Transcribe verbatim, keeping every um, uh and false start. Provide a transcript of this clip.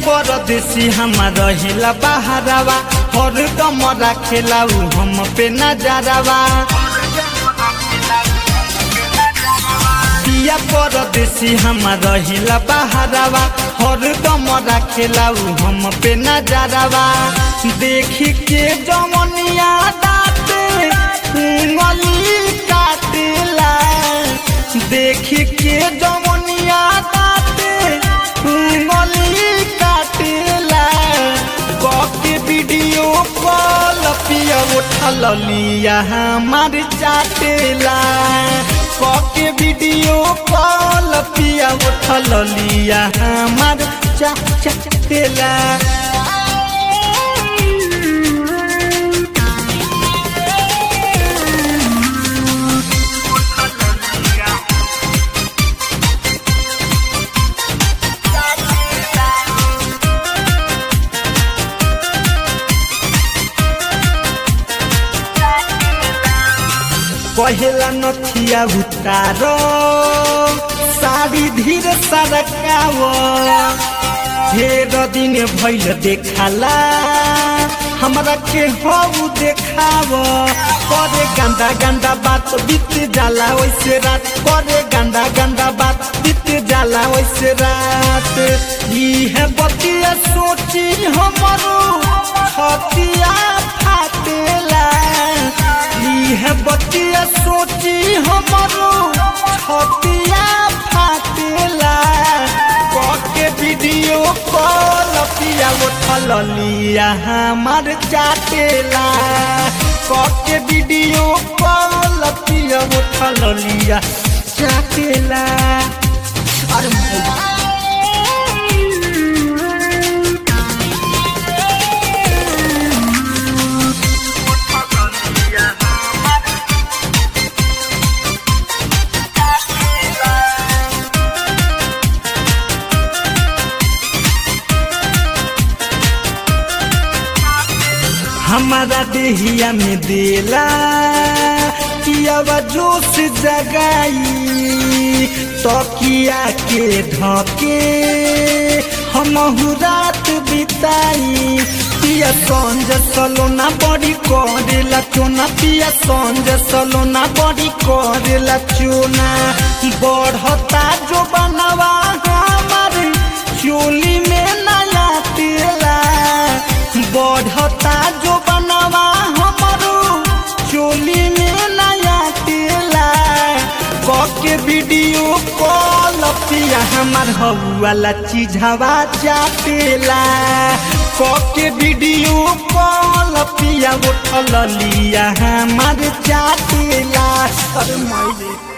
परदेसी हमारा हिला बहारावा हर दम रखेला हम पे नजरवा पिया परदेसी हमारा हिला बहारावा हर दम रखेला हम पे नजरवा देखी के जमनिया दाते उंगली काटेला देखी के जमनिया दाते उंगली काटेला के वीडियो कॉल पिया उठल लिया हमार चाटेला के वीडियो कॉल पिया उठल लिया हमार चा चाटेला पहला नथिया उतारो साड़ी धीरे सरकाव ढेर दिन भइल देखाला हमरा के हऊ देखाव करे गंदा गंदा बात बीत जाला वैसे रात करे गंदा गंदा बात बीत जाला वैसे रात इहे बतिया सोची हमरो छतिया फाटेला इहे बतिया सोची हमरो छतिया फाटेला के वीडियो कॉल पिया उठल लिया हमार चाटेला के वीडियो कॉल पिया उठल लिया चाटेला अरे हमारा देहिया में देला किया जोश जगाई तो किया के धके हम रात बिताई पिया संज सलोना बड़ी करेला चोना पिया संज सलोना बड़ी करेला चोना बढ़ता जो बनवा हमार चोली में नया तेला बढ़ता जो बनवा हमारो चोली में नया तेला के वीडियो कॉल पिया हमार हवाला चीजवा चाटेला के वीडियो कॉल पिया उठल लिया हमार चाटेला अरे माई